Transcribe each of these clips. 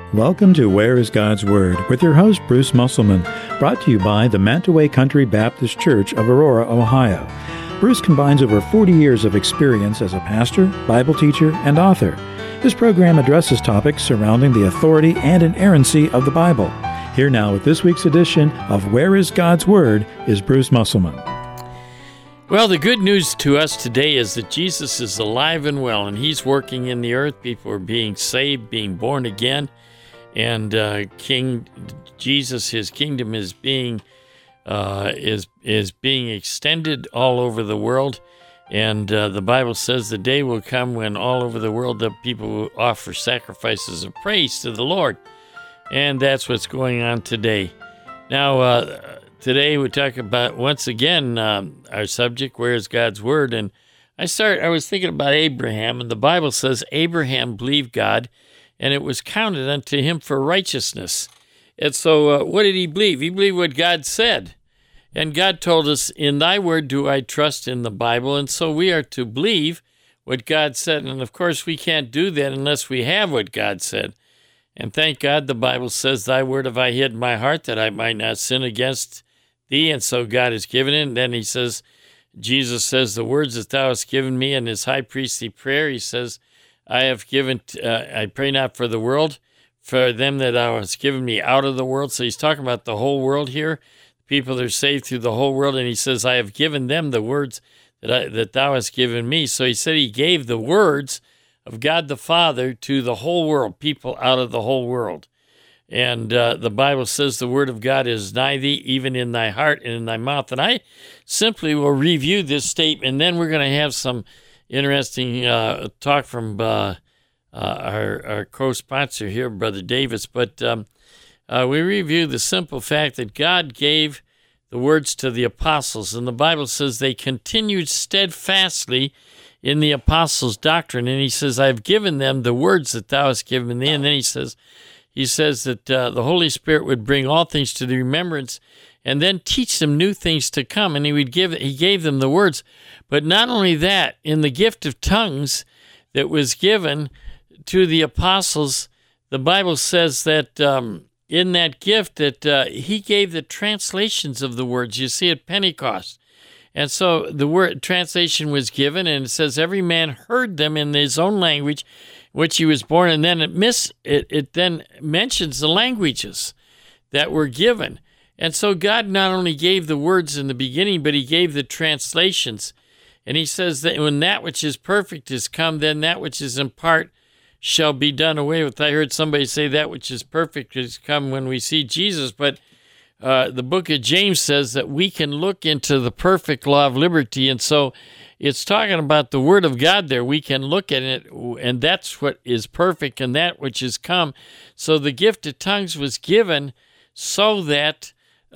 Welcome to Where is God's Word with your host, Bruce Musselman, brought to you by the Mantaway Country Baptist Church of Aurora, Ohio. Bruce combines over 40 years of experience as a pastor, Bible teacher, and author. This program addresses topics surrounding the authority and inerrancy of the Bible. Here now with this week's edition of Where is God's Word is Bruce Musselman. Well, the good news to us today is that Jesus is alive and well, and He's working in the earth. People are being saved, being born again. And King Jesus, His kingdom is being extended all over the world, and the Bible says the day will come when all over the world the people will offer sacrifices of praise to the Lord, and that's what's going on today. Now, today we talk about once again our subject, where is God's Word, and I was thinking about Abraham, and the Bible says Abraham believed God, and it was counted unto him for righteousness. And so what did he believe? He believed what God said. And God told us, in thy word do I trust, in the Bible. And so we are to believe what God said. And of course, we can't do that unless we have what God said. And thank God the Bible says, thy word have I hid in my heart, that I might not sin against thee. And so God has given it. And then he says, Jesus says, the words that thou hast given me in his high priestly prayer, he says, I have given, I pray not for the world, for them that thou hast given me out of the world. So he's talking about the whole world here, people that are saved through the whole world. And he says, I have given them the words that thou hast given me. So he said he gave the words of God the Father to the whole world, people out of the whole world. And the Bible says the word of God is nigh thee, even in thy heart and in thy mouth. And I simply will review this statement, and then we're going to have some interesting talk from our co-sponsor here, Brother Davis. But we review the simple fact that God gave the words to the apostles, and the Bible says they continued steadfastly in the apostles' doctrine. And he says, I've given them the words that thou hast given thee. And then he says that the Holy Spirit would bring all things to the remembrance and then teach them new things to come. And he gave them the words. But not only that, in the gift of tongues that was given to the apostles, the Bible says that in that gift that he gave the translations of the words. You see at Pentecost. And so the word translation was given, and it says every man heard them in his own language, which he was born. And then it then mentions the languages that were given. And so God not only gave the words in the beginning, but he gave the translations. And he says that when that which is perfect is come, then that which is in part shall be done away with. I heard somebody say that which is perfect is come when we see Jesus. But the book of James says that we can look into the perfect law of liberty. And so it's talking about the word of God there. We can look at it, and that's what is perfect and that which is come. So the gift of tongues was given so that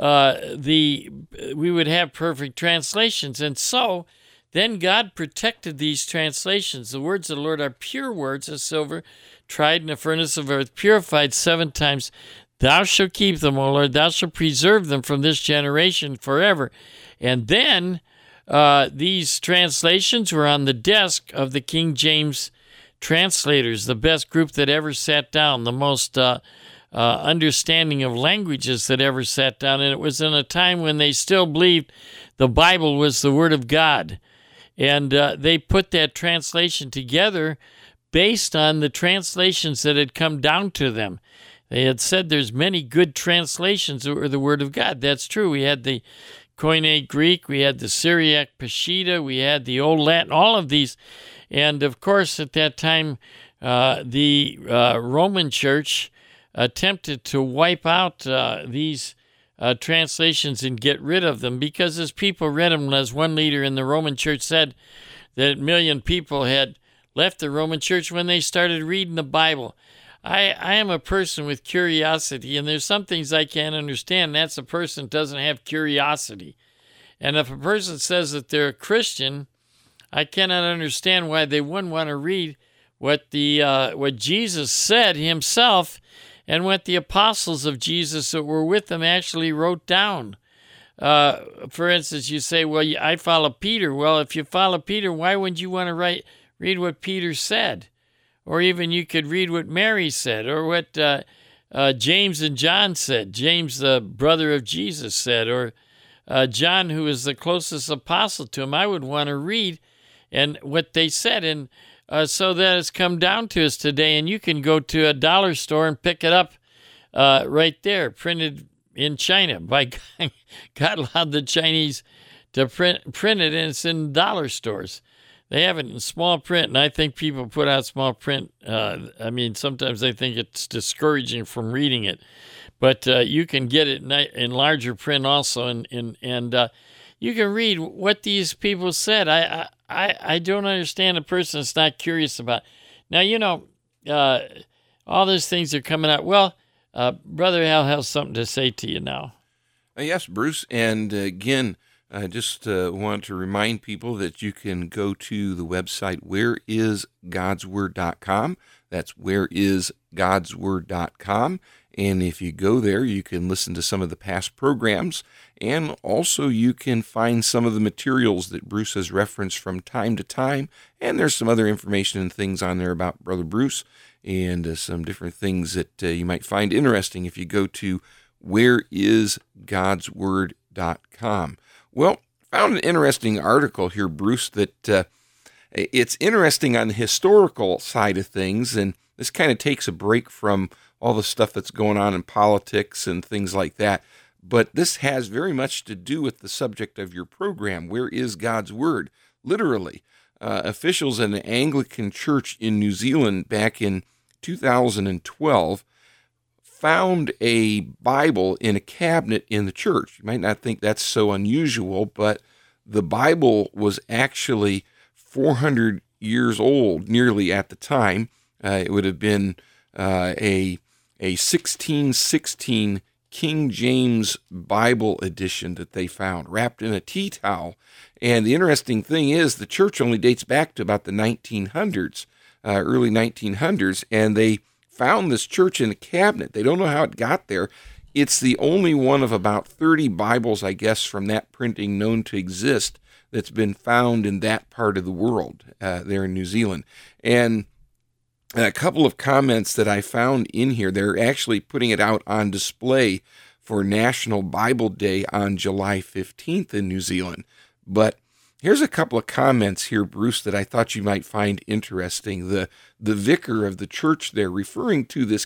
we would have perfect translations. And so then God protected these translations. The words of the Lord are pure words of silver, tried in a furnace of earth, purified 7 times. Thou shalt keep them, O Lord. Thou shalt preserve them from this generation forever. And then these translations were on the desk of the King James translators, the best group that ever sat down, the most understanding of languages that ever sat down. And it was in a time when they still believed the Bible was the Word of God. And they put that translation together based on the translations that had come down to them. They had said there's many good translations that were the Word of God. That's true. We had the Koine Greek, we had the Syriac Peshitta, we had the Old Latin, all of these. And, of course, at that time, the Roman Church attempted to wipe out these translations and get rid of them, because as people read them, as one leader in the Roman Church said, that 1 million people had left the Roman Church when they started reading the Bible. I am a person with curiosity, and there's some things I can't understand. That's a person that doesn't have curiosity. And if a person says that they're a Christian, I cannot understand why they wouldn't want to read what Jesus said himself and what the apostles of Jesus that were with him actually wrote down. For instance, you say, well, I follow Peter. Well, if you follow Peter, why wouldn't you want to read what Peter said? or even you could read what Mary said, or what James and John said. James, the brother of Jesus, said, or John, who is the closest apostle to him. I would want to read and what they said, and so that has come down to us today. And you can go to a dollar store and pick it up right there, printed in China. By God allowed the Chinese to print it, and it's in dollar stores. They have it in small print, and I think people put out small print. Sometimes they think it's discouraging from reading it, but you can get it in larger print also, and you can read what these people said. I don't understand a person that's not curious about. Now, all those things are coming out. Well, Brother Al has something to say to you now. Yes, Bruce, and again, I just want to remind people that you can go to the website whereisgodsword.com. That's whereisgodsword.com. And if you go there, you can listen to some of the past programs, and also you can find some of the materials that Bruce has referenced from time to time. And there's some other information and things on there about Brother Bruce, and some different things that you might find interesting if you go to whereisgodsword.com. Well, found an interesting article here, Bruce, that it's interesting on the historical side of things, and this kind of takes a break from all the stuff that's going on in politics and things like that. But this has very much to do with the subject of your program, Where is God's Word? Literally, officials in the Anglican Church in New Zealand back in 2012 found a Bible in a cabinet in the church. You might not think that's so unusual, but the Bible was actually 400 years old, nearly at the time. It would have been a 1616 King James Bible edition that they found, wrapped in a tea towel. And the interesting thing is, the church only dates back to about the 1900s, early 1900s, and they found this church in a cabinet. They don't know how it got there. It's the only one of about 30 Bibles, I guess, from that printing known to exist that's been found in that part of the world, there in New Zealand. And a couple of comments that I found in here, they're actually putting it out on display for National Bible Day on July 15th in New Zealand. But here's a couple of comments here, Bruce, that I thought you might find interesting. The vicar of the church there, referring to this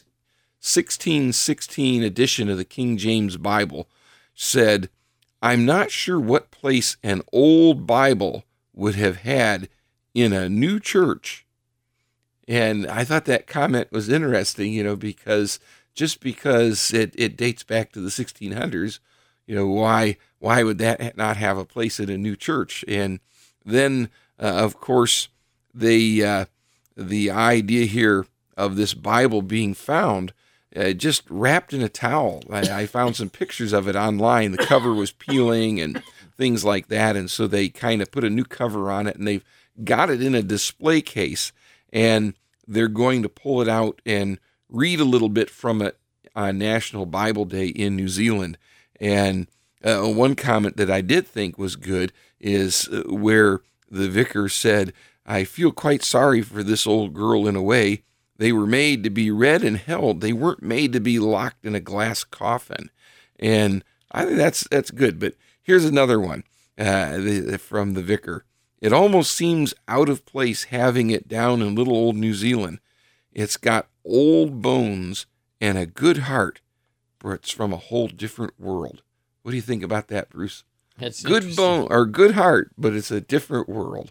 1616 edition of the King James Bible, said, "I'm not sure what place an old Bible would have had in a new church." And I thought that comment was interesting, because just because it dates back to the 1600s, why would that not have a place in a new church? And then, of course, the idea here of this Bible being found, just wrapped in a towel. I found some pictures of it online. The cover was peeling and things like that, and so they kind of put a new cover on it, and they've got it in a display case, and they're going to pull it out and read a little bit from it on National Bible Day in New Zealand. And one comment that I did think was good is where the vicar said, "I feel quite sorry for this old girl in a way. They were made to be read and held. They weren't made to be locked in a glass coffin." And I think that's good. But here's another one from the vicar. "It almost seems out of place having it down in little old New Zealand. It's got old bones and a good heart, but it's from a whole different world." What do you think about that, Bruce? That's good bone or good heart, but it's a different world.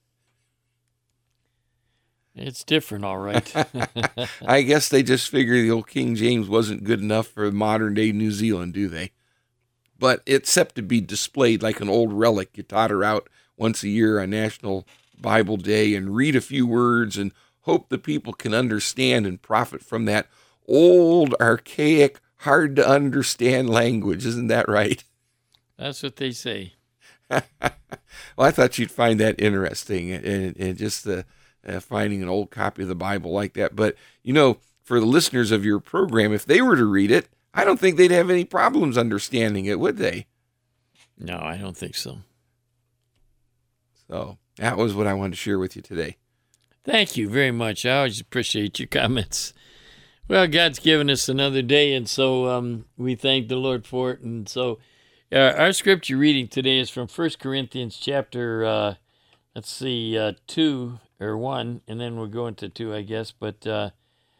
It's different, all right. I guess they just figure the old King James wasn't good enough for modern-day New Zealand, do they? But it's set to be displayed like an old relic. You totter out once a year on National Bible Day and read a few words and hope the people can understand and profit from that old, archaic, hard-to-understand language. Isn't that right? That's what they say. Well, I thought you'd find that interesting, and just finding an old copy of the Bible like that. But, for the listeners of your program, if they were to read it, I don't think they'd have any problems understanding it, would they? No, I don't think so. So that was what I wanted to share with you today. Thank you very much. I always appreciate your comments. Well, God's given us another day, and so we thank the Lord for it. And so our scripture reading today is from 1 Corinthians chapter, 2 or 1, and then we'll go into 2, I guess. But the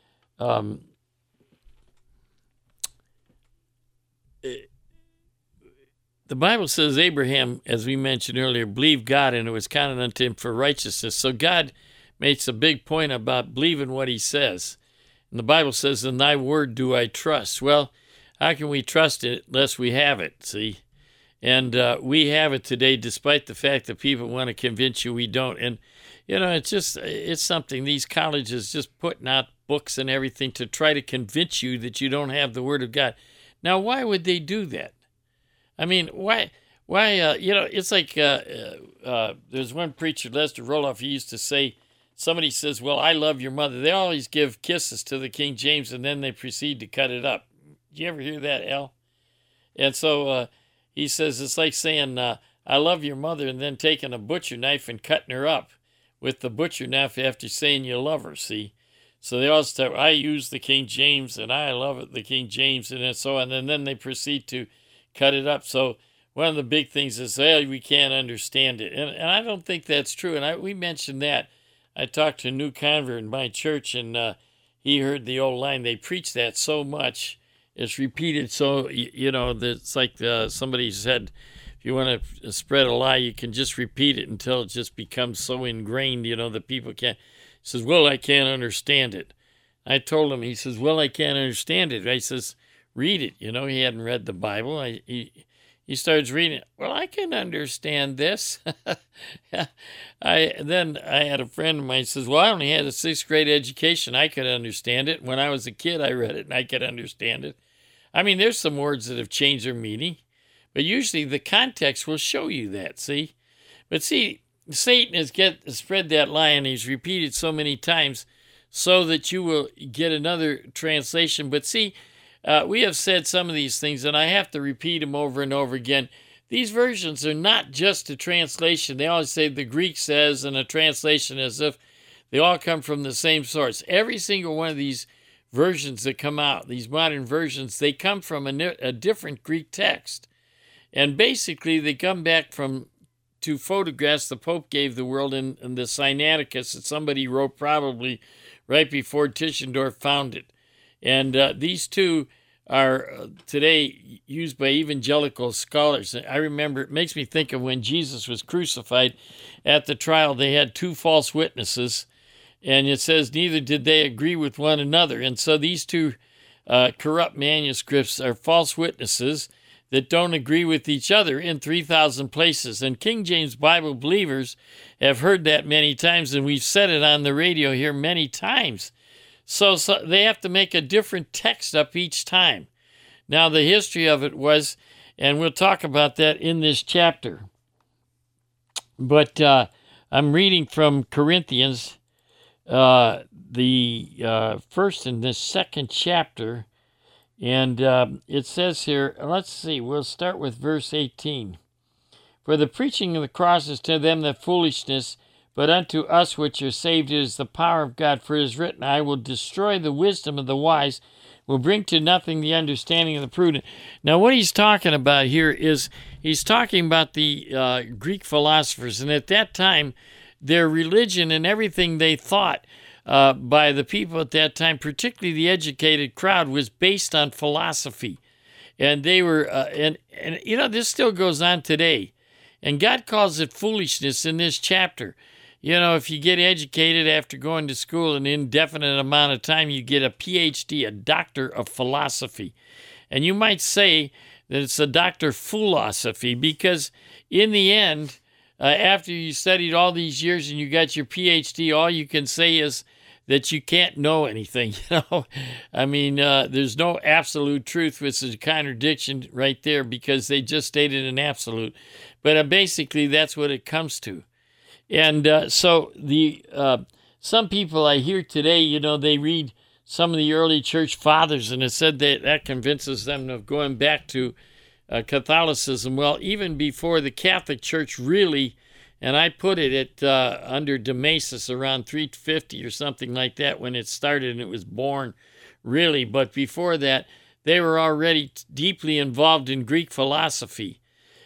Bible says Abraham, as we mentioned earlier, believed God, and it was counted unto him for righteousness. So God makes a big point about believing what he says. And the Bible says, in thy word do I trust. Well, how can we trust it unless we have it, see? And we have it today, despite the fact that people want to convince you we don't. And, it's something, these colleges just putting out books and everything to try to convince you that you don't have the Word of God. Now, why would they do that? I mean, why, it's like there's one preacher, Lester Roloff, he used to say, somebody says, well, I love your mother. They always give kisses to the King James, and then they proceed to cut it up. Did you ever hear that, Al? And so he says it's like saying, I love your mother, and then taking a butcher knife and cutting her up with the butcher knife after saying you love her, see? So they all start, I use the King James, and I love it, the King James, and so on. And then they proceed to cut it up. So one of the big things is, we can't understand it. And I don't think that's true. And we mentioned that. I talked to a new convert in my church, and he heard the old line. They preach that so much. It's repeated so, it's like somebody said, if you want to spread a lie, you can just repeat it until it just becomes so ingrained, that people can't. He says, well, I can't understand it. I told him, he says, well, I can't understand it. I says, read it. He hadn't read the Bible. He starts reading it. Well, I can understand this. I had a friend of mine who says, well, I only had a 6th grade education. I could understand it. When I was a kid, I read it, and I could understand it. I mean, there's some words that have changed their meaning, but usually the context will show you that, see? But see, Satan has spread that lie, and he's repeated so many times so that you will get another translation. But see, we have said some of these things, and I have to repeat them over and over again. These versions are not just a translation. They always say the Greek says, and a translation as if they all come from the same source. Every single one of these versions that come out, these modern versions, they come from a different Greek text. And basically, they come back to photographs the Pope gave the world in the Sinaiticus that somebody wrote probably right before Tischendorf found it. And these two are today used by evangelical scholars. I remember, it makes me think of when Jesus was crucified at the trial, they had 2 false witnesses, and it says neither did they agree with one another. And so these 2 corrupt manuscripts are false witnesses that don't agree with each other in 3,000 places. And King James Bible believers have heard that many times, and we've said it on the radio here many times. So they have to make a different text up each time. Now, the history of it was, and we'll talk about that in this chapter, but I'm reading from Corinthians, the first and the second chapter, and it says here, let's see, we'll start with verse 18. For the preaching of the cross is to them the foolishness, but unto us which are saved it is the power of God. For it is written, I will destroy the wisdom of the wise, will bring to nothing the understanding of the prudent. Now, what he's talking about here is he's talking about the Greek philosophers. And at that time, their religion and everything they thought by the people at that time, particularly the educated crowd, was based on philosophy. And they were, and this still goes on today. And God calls it foolishness in this chapter. If you get educated after going to school an indefinite amount of time, you get a PhD, a doctor of philosophy. And you might say that it's a doctor philosophy because in the end, after you studied all these years and you got your PhD, all you can say is that you can't know anything. I mean, there's no absolute truth, which is a contradiction right there because they just stated an absolute. But basically, that's what it comes to. And so some people I hear today, they read some of the early church fathers, and it said that convinces them of going back to Catholicism. Well, even before the Catholic Church really And I put it at under Damasus around 350 or something like that when it started and it was born, really. But before that, they were already deeply involved in Greek philosophy.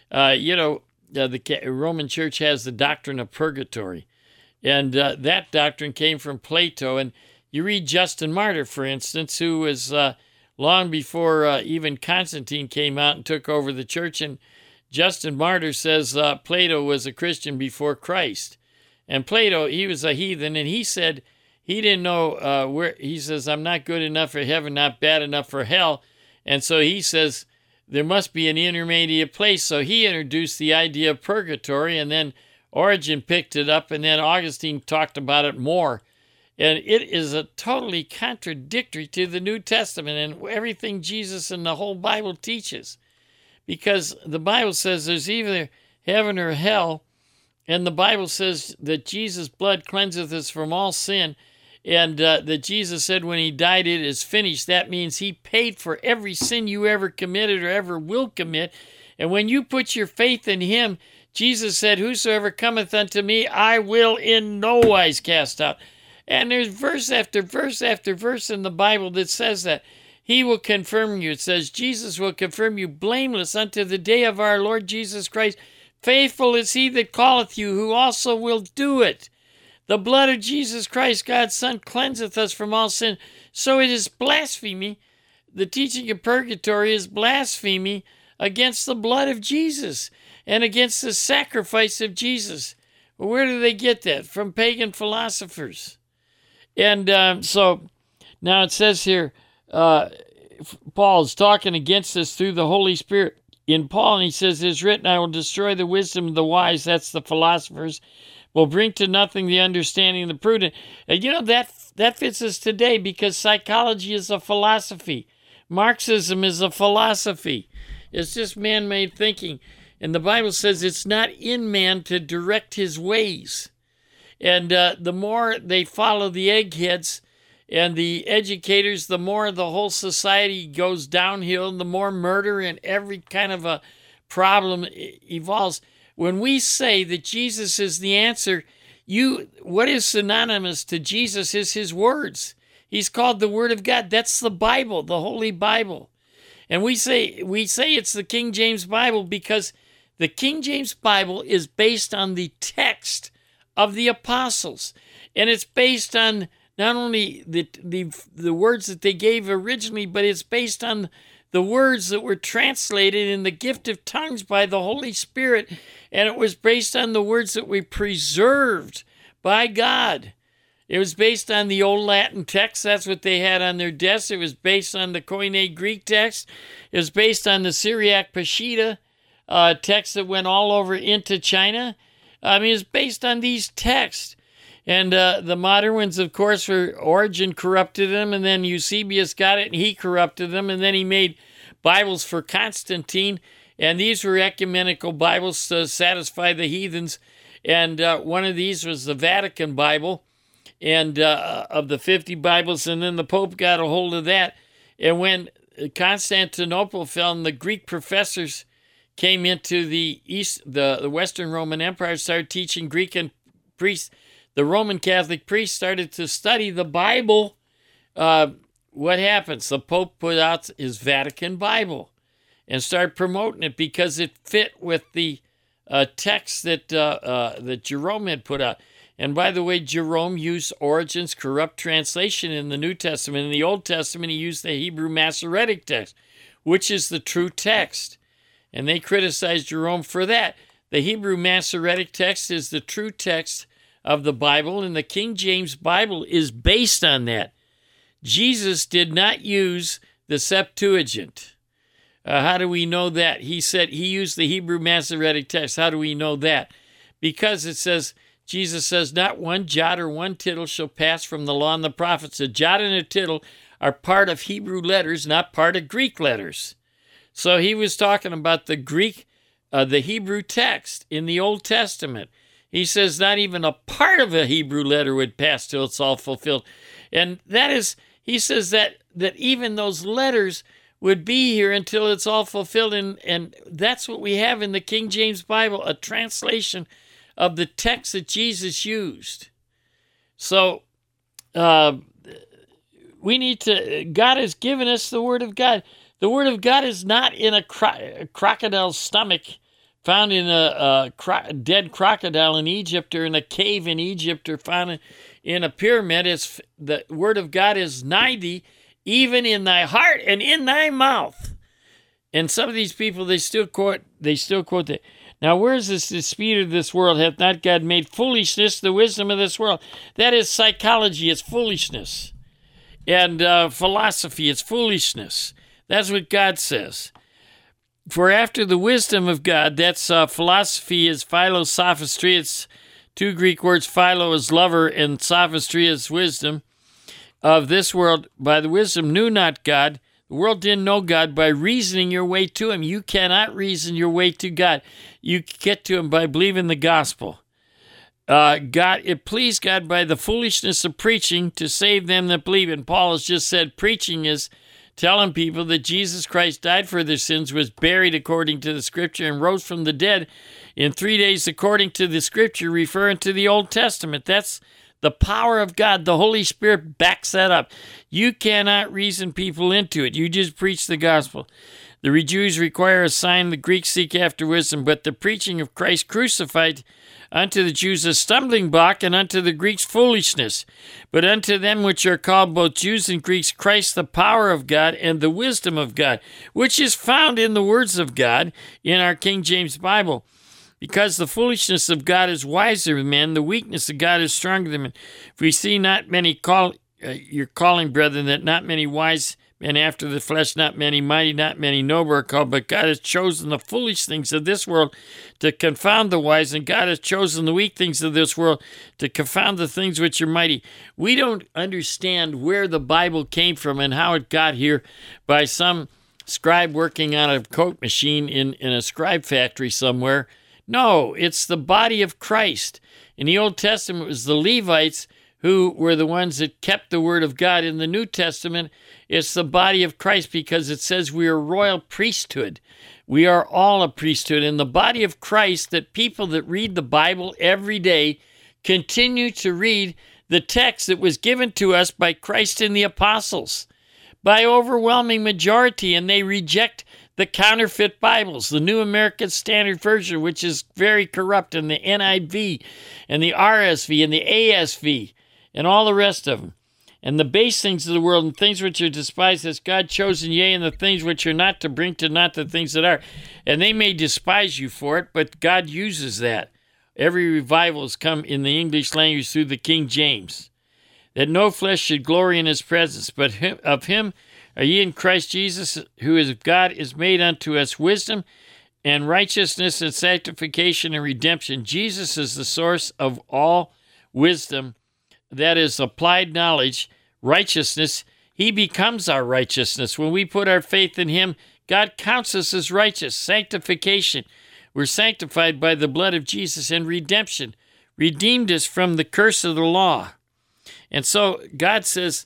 The Roman Church has the doctrine of purgatory. And that doctrine came from Plato. And you read Justin Martyr, for instance, who was long before even Constantine came out and took over the church. And Justin Martyr says Plato was a Christian before Christ. And Plato, he was a heathen, and he said he didn't know where. He says, I'm not good enough for heaven, not bad enough for hell. And so he says there must be an intermediate place. So he introduced the idea of purgatory, and then Origen picked it up, and then Augustine talked about it more. And it is a totally contradictory to the New Testament and everything Jesus and the whole Bible teaches. Because the Bible says there's either heaven or hell, and the Bible says that Jesus' blood cleanseth us from all sin, and that Jesus said when he died, it is finished. That means he paid for every sin you ever committed or ever will commit. And when you put your faith in him, Jesus said, whosoever cometh unto me, I will in no wise cast out. And there's verse after verse after verse in the Bible that says that. He will confirm you. It says, Jesus will confirm you blameless unto the day of our Lord Jesus Christ. Faithful is he that calleth you, who also will do it. The blood of Jesus Christ, God's Son, cleanseth us from all sin. So it is blasphemy. The teaching of purgatory is blasphemy against the blood of Jesus and against the sacrifice of Jesus. Well, where do they get that? From pagan philosophers. And so now it says here, Paul is talking against this through the Holy Spirit in Paul, and he says, it is written, I will destroy the wisdom of the wise, that's the philosophers, will bring to nothing the understanding of the prudent. And that fits us today because psychology is a philosophy. Marxism is a philosophy. It's just man-made thinking. And the Bible says it's not in man to direct his ways. And the more they follow the eggheads and the educators, the more the whole society goes downhill, and the more murder and every kind of a problem evolves. When we say that Jesus is the answer, what is synonymous to Jesus is his words. He's called the Word of God. That's the Bible, the Holy Bible. And we say it's the King James Bible because the King James Bible is based on the text of the apostles. And it's based on not only the words that they gave originally, but it's based on the words that were translated in the gift of tongues by the Holy Spirit. And it was based on the words that were preserved by God. It was based on the Old Latin text. That's what they had on their desks. It was based on the Koine Greek text. It was based on the Syriac Peshitta text that went all over into China. I mean, it's based on these texts. And the modern ones, of course, Origen corrupted them, and then Eusebius got it, and he corrupted them, and then he made Bibles for Constantine, and these were ecumenical Bibles to satisfy the heathens. And one of these was the Vatican Bible, and of the 50 Bibles, and then the Pope got a hold of that. And when Constantinople fell, and the Greek professors came into the Western Roman Empire, started teaching Greek, and priests, the Roman Catholic priests started to study the Bible. What happens? The Pope put out his Vatican Bible and started promoting it because it fit with the text that Jerome had put out. And by the way, Jerome used Origen's corrupt translation in the New Testament. In the Old Testament, he used the Hebrew Masoretic text, which is the true text. And they criticized Jerome for that. The Hebrew Masoretic text is the true text of the Bible, and the King James Bible is based on that. Jesus did not use the Septuagint. How do we know that? He said he used the Hebrew Masoretic text. How do we know that? Because it says, Jesus says, not one jot or one tittle shall pass from the law and the prophets. A jot and a tittle are part of Hebrew letters, not part of Greek letters. So he was talking about the Hebrew text in the Old Testament. He says not even a part of a Hebrew letter would pass till it's all fulfilled. And that is, he says that even those letters would be here until it's all fulfilled. And that's what we have in the King James Bible, a translation of the text that Jesus used. So we need to, God has given us the Word of God. The Word of God is not in a crocodile's stomach, found in a dead crocodile in Egypt, or in a cave in Egypt, or found in a pyramid. It's, the Word of God is nigh thee, even in thy heart and in thy mouth. And some of these people, they still quote that. Now, where is this dispute of this world? Hath not God made foolishness the wisdom of this world? That is psychology. It's foolishness. And philosophy, it's foolishness. That's what God says. For after the wisdom of God, that's philosophy is philosophistry. It's two Greek words. Philo is lover, and sophistry is wisdom of this world. By the wisdom knew not God. The world didn't know God by reasoning your way to him. You cannot reason your way to God. You get to him by believing the gospel. It pleased God by the foolishness of preaching to save them that believe. And Paul has just said preaching is telling people that Jesus Christ died for their sins, was buried according to the Scripture, and rose from the dead in 3 days according to the Scripture, referring to the Old Testament. That's the power of God. The Holy Spirit backs that up. You cannot reason people into it. You just preach the gospel. The Jews require a sign, the Greeks seek after wisdom, but the preaching of Christ crucified unto the Jews a stumbling block, and unto the Greeks foolishness. But unto them which are called both Jews and Greeks, Christ the power of God and the wisdom of God, which is found in the words of God in our King James Bible. Because the foolishness of God is wiser than men, the weakness of God is stronger than men. If we see not many your calling, brethren, that not many wise men after the flesh, not many mighty, not many noble are called, but God has chosen the foolish things of this world to confound the wise, and God has chosen the weak things of this world to confound the things which are mighty. We don't understand where the Bible came from and how it got here by some scribe working on a coat machine in a scribe factory somewhere. No, it's the body of Christ. In the Old Testament, it was the Levites who were the ones that kept the word of God. In the New Testament, it's the body of Christ, because it says we are royal priesthood. We are all a priesthood. In the body of Christ, that people that read the Bible every day continue to read the text that was given to us by Christ and the apostles by overwhelming majority, and they reject the counterfeit Bibles, the New American Standard Version, which is very corrupt, and the NIV, and the RSV, and the ASV, and all the rest of them. And the base things of the world, and things which are despised, has God chosen, yea, and the things which are not, to bring to naught the things that are. And they may despise you for it, but God uses that. Every revival has come in the English language through the King James. That no flesh should glory in his presence, but of him are ye in Christ Jesus, who is God, is made unto us wisdom and righteousness and sanctification and redemption. Jesus is the source of all wisdom, that is applied knowledge, righteousness. He becomes our righteousness. When we put our faith in him, God counts us as righteous. Sanctification. We're sanctified by the blood of Jesus, and redemption. Redeemed us from the curse of the law. And so God says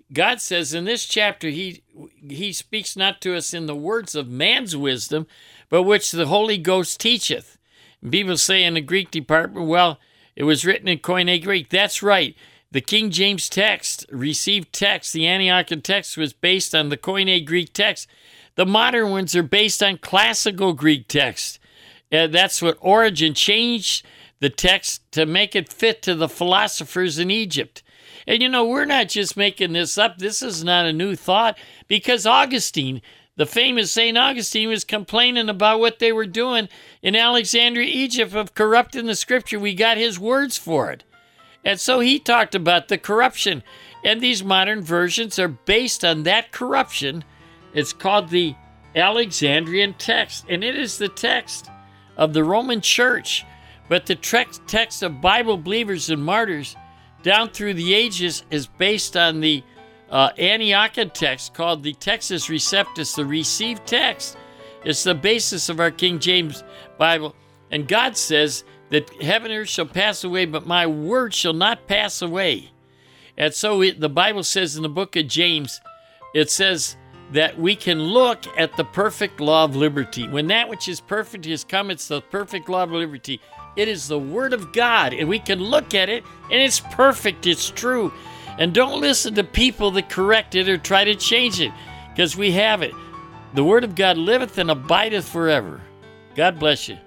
in this chapter, he speaks not to us in the words of man's wisdom, but which the Holy Ghost teacheth. And people say in the Greek department, well, it was written in Koine Greek. That's right. The King James text, received text, the Antiochian text was based on the Koine Greek text. The modern ones are based on classical Greek text. That's what Origen changed the text to make it fit to the philosophers in Egypt. And we're not just making this up. This is not a new thought, because Augustine, the famous St. Augustine, was complaining about what they were doing in Alexandria, Egypt, of corrupting the Scripture. We got his words for it. And so he talked about the corruption. And these modern versions are based on that corruption. It's called the Alexandrian text, and it is the text of the Roman Church. But the text of Bible believers and martyrs down through the ages is based on the Antiochian text called the Textus Receptus, the received text. It's the basis of our King James Bible. And God says that heaven and earth shall pass away, but my word shall not pass away. And so the Bible says in the book of James, it says that we can look at the perfect law of liberty. When that which is perfect has come, it's the perfect law of liberty. It is the Word of God, and we can look at it, and it's perfect, it's true. And don't listen to people that correct it or try to change it, because we have it. The Word of God liveth and abideth forever. God bless you.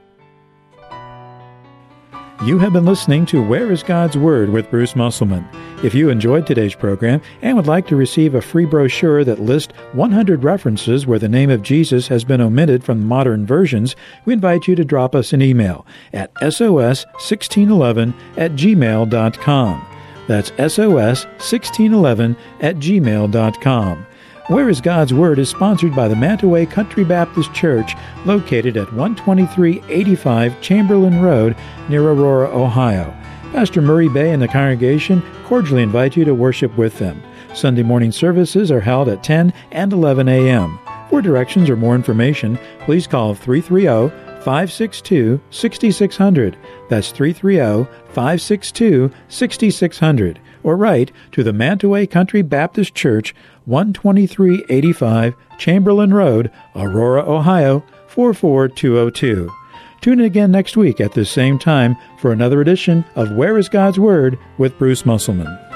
You have been listening to Where is God's Word with Bruce Musselman. If you enjoyed today's program and would like to receive a free brochure that lists 100 references where the name of Jesus has been omitted from modern versions, we invite you to drop us an email at sos1611@gmail.com. That's sos1611@gmail.com. Where is God's Word is sponsored by the Mantaway Country Baptist Church, located at 12385 Chamberlain Road near Aurora, Ohio. Pastor Murray Bay and the congregation cordially invite you to worship with them. Sunday morning services are held at 10 and 11 a.m. For directions or more information, please call 330-562-6600. That's 330-562-6600. Or write to the Mantaway Country Baptist Church, 12385 Chamberlain Road, Aurora, Ohio, 44202. Tune in again next week at this same time for another edition of Where is God's Word with Bruce Musselman.